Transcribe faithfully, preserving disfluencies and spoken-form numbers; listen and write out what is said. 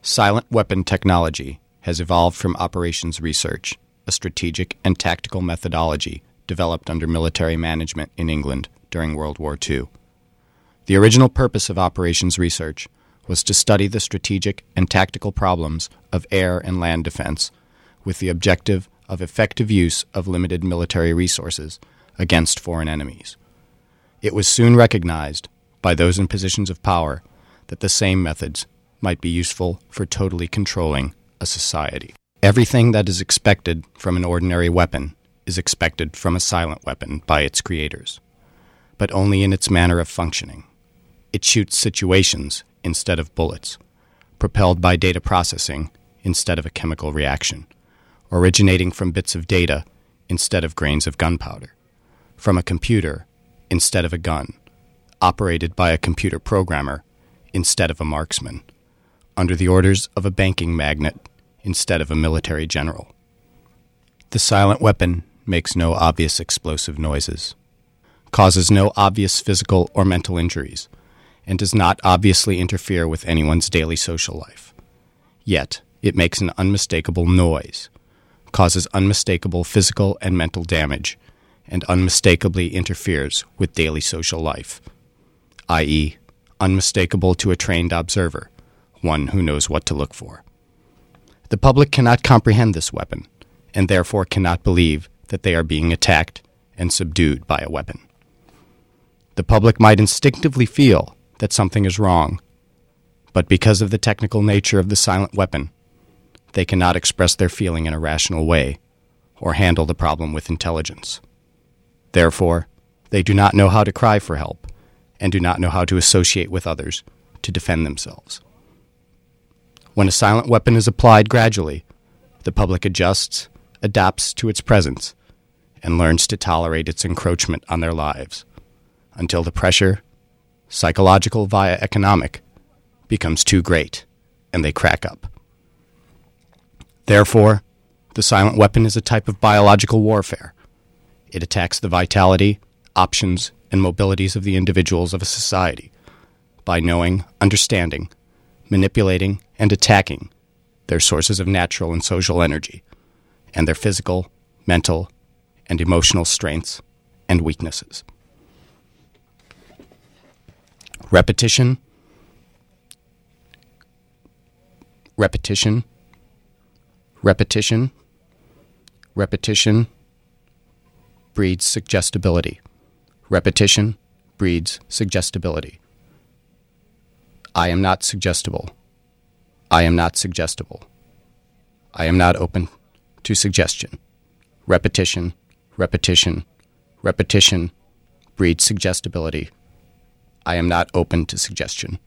Silent weapon technology has evolved from operations research, a strategic and tactical methodology developed under military management in England during World War Two. The original purpose of operations research was to study the strategic and tactical problems of air and land defense with the objective of effective use of limited military resources against foreign enemies. It was soon recognized by those in positions of power that the same methods might be useful for totally controlling a society. Everything that is expected from an ordinary weapon is expected from a silent weapon by its creators, but only in its manner of functioning. It shoots situations instead of bullets, propelled by data processing instead of a chemical reaction, originating from bits of data instead of grains of gunpowder, from a computer instead of a gun, operated by a computer programmer instead of a marksman, under the orders of a banking magnate instead of a military general. The silent weapon makes no obvious explosive noises, causes no obvious physical or mental injuries, and does not obviously interfere with anyone's daily social life. Yet, it makes an unmistakable noise, causes unmistakable physical and mental damage, and unmistakably interferes with daily social life, that is, unmistakable to a trained observer, one who knows what to look for. The public cannot comprehend this weapon, and therefore cannot believe that they are being attacked and subdued by a weapon. The public might instinctively feel that something is wrong, but because of the technical nature of the silent weapon, they cannot express their feeling in a rational way or handle the problem with intelligence. Therefore, they do not know how to cry for help and do not know how to associate with others to defend themselves. When a silent weapon is applied gradually, the public adjusts, adapts to its presence, and learns to tolerate its encroachment on their lives, until the pressure, psychological via economic, becomes too great, and they crack up. Therefore, the silent weapon is a type of biological warfare. It attacks the vitality, options, and mobilities of the individuals of a society by knowing, understanding, manipulating, and attacking their sources of natural and social energy, and their physical, mental, and emotional strengths and weaknesses. Repetition, repetition, repetition, repetition breeds suggestibility. Repetition breeds suggestibility. I am not suggestible. I am not suggestible. I am not open to suggestion. Repetition, repetition, repetition breeds suggestibility. I am not open to suggestion.